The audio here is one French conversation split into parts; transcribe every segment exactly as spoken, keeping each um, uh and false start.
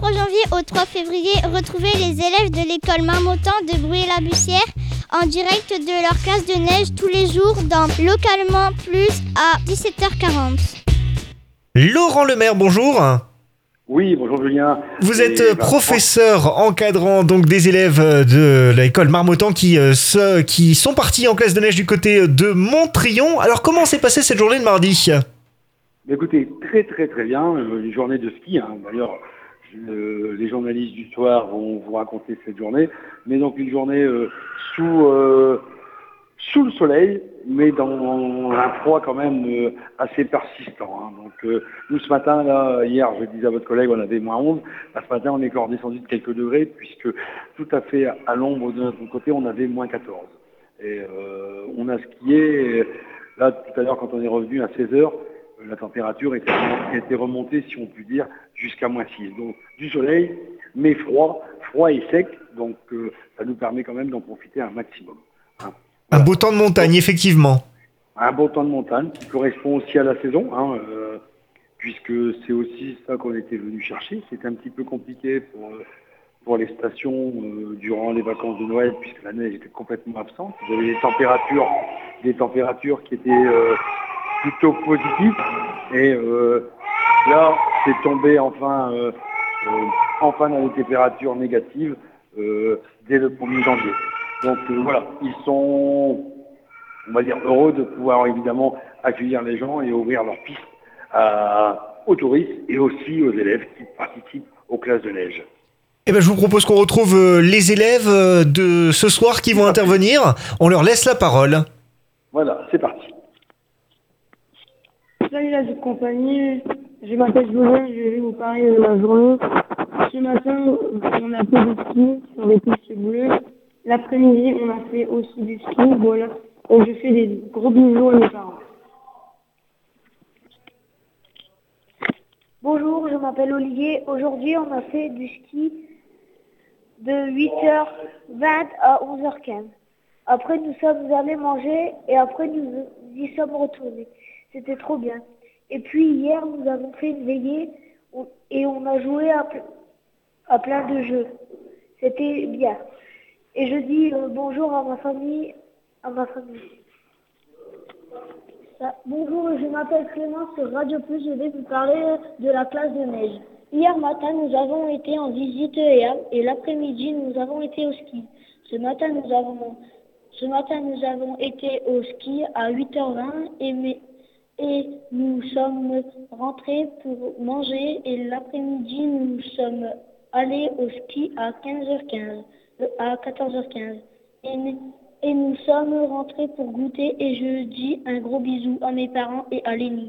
trois janvier au trois février, retrouvez les élèves de l'école Marmottan de Bruay-la-Bussière en direct de leur classe de neige tous les jours dans Localement Plus à dix-sept heures quarante. Laurent Lemaire, bonjour. Oui, bonjour Julien. Vous Et êtes bah, professeur encadrant donc des élèves de l'école Marmottan qui, euh, se, qui sont partis en classe de neige du côté de Montrion. Alors comment s'est passée cette journée de mardi ? Écoutez, très très très bien, euh, une journée de ski. Hein. D'ailleurs, je- les journalistes du soir vont vous raconter cette journée. Mais donc une journée euh, sous euh, sous le soleil, mais dans un froid quand même euh, assez persistant. Hein. Donc euh, nous ce matin, là, hier, je disais à votre collègue, on avait moins onze. Là, ce matin, on est encore descendu de quelques degrés, puisque tout à fait à l'ombre de notre côté, on avait moins quatorze. Et euh, on a skié. Et là, tout à l'heure, quand on est revenu à seize heures, la température était, était remontée, si on peut dire, jusqu'à moins six. Donc du soleil, mais froid, froid et sec. Donc euh, ça nous permet quand même d'en profiter un maximum. Hein. Un Voilà. beau temps de montagne, Donc, effectivement. un beau temps de montagne qui correspond aussi à la saison, hein, euh, puisque c'est aussi ça qu'on était venu chercher. C'était un petit peu compliqué pour, euh, pour les stations euh, durant les vacances de Noël, puisque la neige était complètement absente. Vous avez des températures, des températures qui étaient euh, plutôt positives. Et euh, là, c'est tombé enfin, euh, euh, enfin dans les températures négatives euh, dès le premier janvier. Donc euh, voilà, ils sont, on va dire, heureux de pouvoir évidemment accueillir les gens et ouvrir leurs pistes à, aux touristes et aussi aux élèves qui participent aux classes de neige. Eh ben, je vous propose qu'on retrouve euh, les élèves euh, de ce soir qui vont intervenir. On leur laisse la parole. Voilà, c'est parti. Salut la toute compagnie, je m'appelle José, je vais vous parler de ma journée. Ce matin, on a fait du ski sur des pistes bleues. L'après-midi, on a fait aussi du ski, voilà. Et je fais des gros bisous à mes parents. Bonjour, je m'appelle Olivier. Aujourd'hui, on a fait du ski de huit heures vingt à onze heures quinze. Après, nous sommes allés manger et après, nous y sommes retournés. C'était trop bien. Et puis, hier, nous avons fait une veillée et on a joué à, à plein de jeux. C'était bien. Et je dis euh, bonjour à ma famille, à ma famille. Ça, bonjour, je m'appelle Clément sur Radio Plus. Je vais vous parler de la classe de neige. Hier matin, nous avons été en visite E A et l'après-midi, nous avons été au ski. Ce matin, nous avons, ce matin, nous avons été au ski à huit heures vingt et, mais, et nous sommes rentrés pour manger et l'après-midi, nous sommes allés au ski à quinze heures quinze, à quatorze heures quinze. Et, et nous sommes rentrés pour goûter et je dis un gros bisou à mes parents et à Lénie.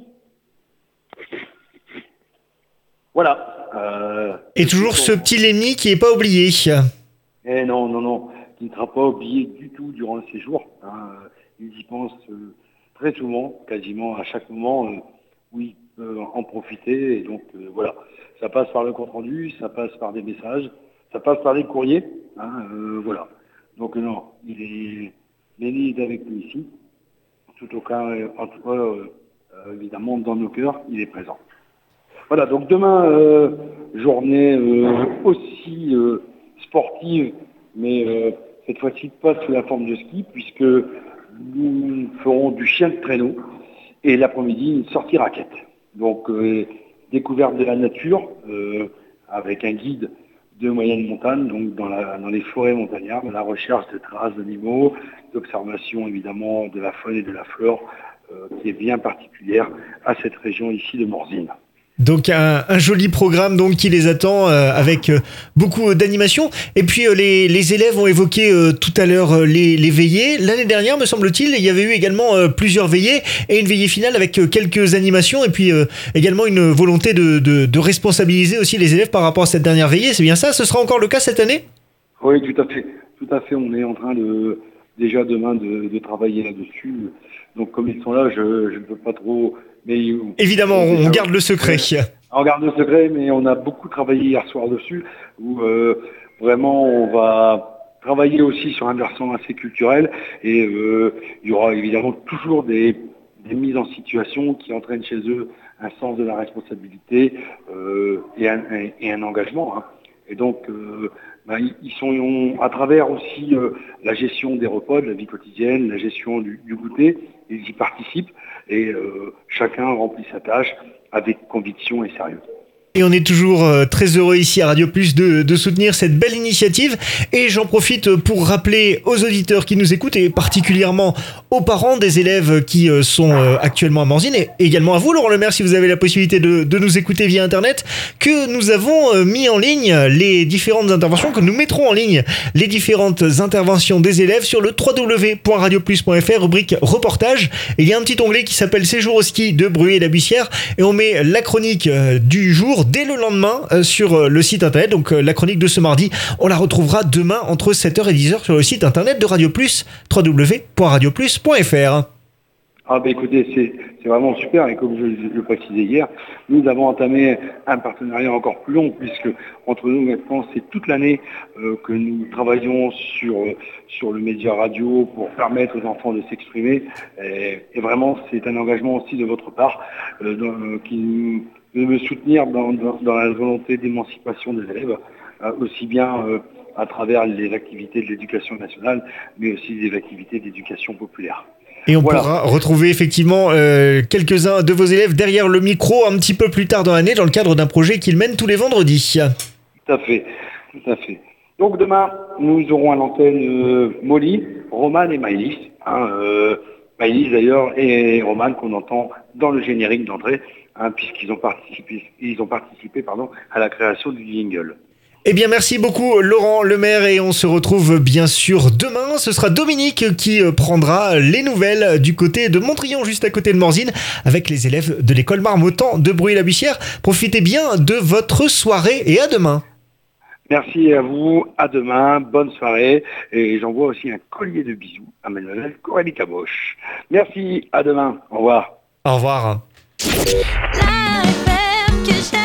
Voilà. Euh, Et toujours ce petit Lémi qui n'est pas oublié. Eh non, non, non, qui ne sera pas oublié du tout durant le séjour. Hein. Ils y pensent euh, très souvent, quasiment à chaque moment euh, où ils peuvent en profiter. Et donc euh, voilà, ça passe par le compte-rendu, ça passe par des messages, ça passe par des courriers. Hein, euh, voilà. Donc euh, non, il est, Léni est avec nous ici. Tout au cas, euh, en tout cas, euh, euh, évidemment, dans nos cœurs, il est présent. Voilà, donc demain, euh, journée euh, aussi euh, sportive, mais euh, cette fois-ci pas sous la forme de ski, puisque nous ferons du chien de traîneau et l'après-midi, une sortie raquette. Donc, euh, découverte de la nature euh, avec un guide de moyenne montagne, donc dans, la, dans les forêts montagnardes, la recherche de traces d'animaux, d'observation évidemment de la faune et de la flore, euh, qui est bien particulière à cette région ici de Morzine. Donc un, un joli programme donc qui les attend euh, avec euh, beaucoup d'animation. Et puis euh, les, les élèves ont évoqué euh, tout à l'heure euh, les, les veillées. L'année dernière, me semble-t-il, il y avait eu également euh, plusieurs veillées et une veillée finale avec euh, quelques animations et puis euh, également une volonté de, de, de responsabiliser aussi les élèves par rapport à cette dernière veillée. C'est bien ça? Ce sera encore le cas cette année? Oui, tout à fait. Tout à fait. On est en train de déjà demain de, de travailler là-dessus. Donc comme ils sont là, je, je ne peux pas trop... Mais, évidemment, on, on garde le secret. On garde le secret, mais on a beaucoup travaillé hier soir dessus, où euh, vraiment on va travailler aussi sur un versant assez culturel, et euh, il y aura évidemment toujours des, des mises en situation qui entraînent chez eux un sens de la responsabilité euh, et, un, un, et un engagement. Hein. Et donc, euh, bah, ils sont à travers aussi euh, la gestion des repas, de la vie quotidienne, la gestion du, du goûter, ils y participent et euh, chacun remplit sa tâche avec conviction et sérieux. Et on est toujours euh, très heureux ici à Radio Plus de, de soutenir cette belle initiative. Et j'en profite pour rappeler aux auditeurs qui nous écoutent et particulièrement aux parents des élèves qui euh, sont euh, actuellement à Morzine et également à vous, Laurent Lemaire, si vous avez la possibilité de, de nous écouter via Internet, que nous avons euh, mis en ligne les différentes interventions, que nous mettrons en ligne les différentes interventions des élèves sur le w w w point radio plus point f r, rubrique reportage. Et il y a un petit onglet qui s'appelle Séjour au ski de Bruay-la-Bussière et on met la chronique euh, du jour dès le lendemain euh, sur euh, le site internet. Donc euh, la chronique de ce mardi, on la retrouvera demain entre sept heures et dix heures sur le site internet de Radio Plus, w w w point radio plus point f r. Ah ben écoutez, c'est, c'est vraiment super et comme je, je le précisais hier, nous avons entamé un partenariat encore plus long puisque entre nous maintenant c'est toute l'année euh, que nous travaillons sur, sur le média radio pour permettre aux enfants de s'exprimer et, et vraiment c'est un engagement aussi de votre part euh, dans, qui de me soutenir dans, dans, dans la volonté d'émancipation des élèves, euh, aussi bien euh, à travers les activités de l'éducation nationale mais aussi des activités d'éducation populaire. Et on voilà. pourra retrouver effectivement euh, quelques-uns de vos élèves derrière le micro un petit peu plus tard dans l'année dans le cadre d'un projet qu'ils mènent tous les vendredis. Tout à fait, tout à fait. Donc demain, nous aurons à l'antenne euh, Molly, Roman et Maëlys. Hein, euh, Maëlys d'ailleurs et Roman qu'on entend dans le générique d'entrée, hein, puisqu'ils ont participé, ils ont participé pardon, à la création du jingle. Eh bien, merci beaucoup, Laurent Lemaire, et on se retrouve bien sûr demain. Ce sera Dominique qui prendra les nouvelles du côté de Montrion, juste à côté de Morzine, avec les élèves de l'école Marmottan de Bruay-la-Bussière. Profitez bien de votre soirée et à demain. Merci à vous, à demain, bonne soirée, et j'envoie aussi un collier de bisous à Mademoiselle Coralie Caboche. Merci, à demain, au revoir. Au revoir. La F M que